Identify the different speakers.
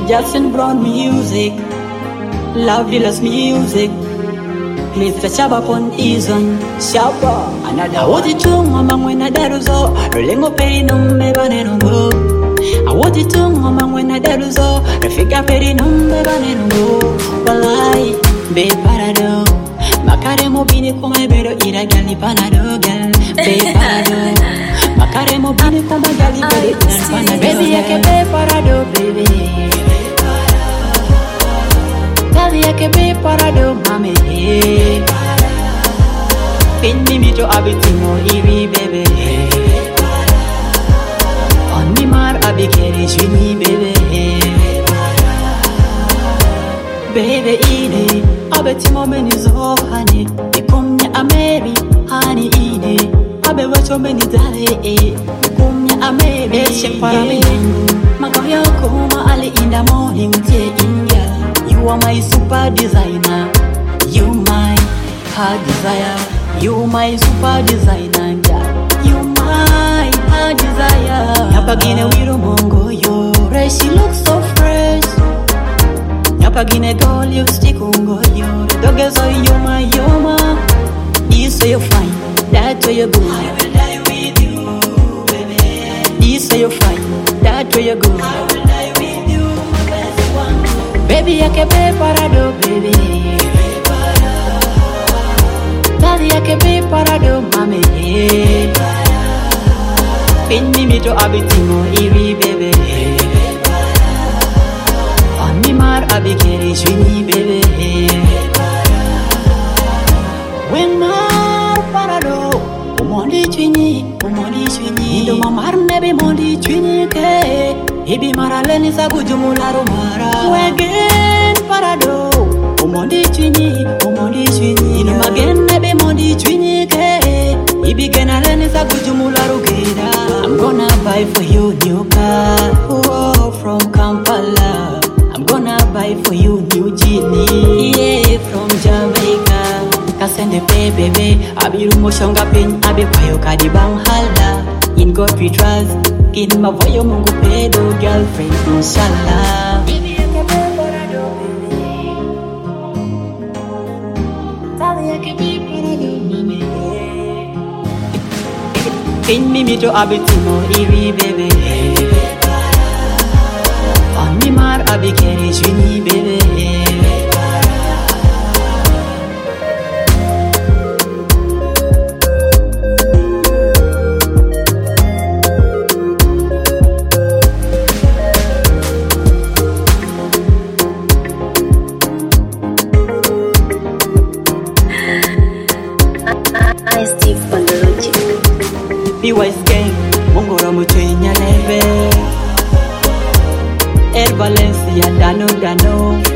Speaker 1: Jackson Brown music, Love Villas music, Mr. Chaba pon Izon, Chaba. Another what it to mama when I daruzo, Rolengo peri no me banenungo. I want it to mama when I daruzo, Rafika peri no me banenungo. Walai, be parado, Makare mobini come bero ira gali panado gal, be parado. Makare mobini come gali gali panado. Baby I can be parado, baby. I can be parado, mami. Pin me to abitimo, iwi baby. On me mar abikeri, shini baby. Baby ine, abitimo menizo honey. Become ya ameri, honey ine. Abe wacho meni dale, become ya ameri. Check para me, magaya kuma ali in the morning, tie inga. You are my super designer. You my heart desire. You my super designer. You my heart desire. Nyapagine wiro mongo yo. She looks so fresh. Nyapagine girl you stick ungo yo. Doge so you my. This way you fine. That way you good. I will die with you, baby. This way you fine. That way you good. I will die with you, my best one. Baby, I can be parado, baby. Daddy, I can be parado, mami. Pin me to abitimo, iwi, baby. On me mar abikeri, shini, baby. When mar parado, mondi chini. Indo mamar nebe mondi chini ke. Ibi maraleni sagu jumularo mara. Wegen parado, omondi chini. Ino magen nebe mondi chini ke. Ibi genaleni sagu jumularo geda. I'm gonna buy for you new car, oh, from Kampala. I'm gonna buy for you new genie, yeah, from Jamaica. Kasende pe bebe, abiru moshonga pin, abe payo kadi bang hala. In God we trust. In my voyo mungu pedo girlfriend inshallah. Baby I can be parado, baby. Daddy I can be parado, mami. Pin me to abitimo, iwi baby. On me mar abikeri shini baby. B-Wise gang, mongoro muchenya leve. El Valencia, dano.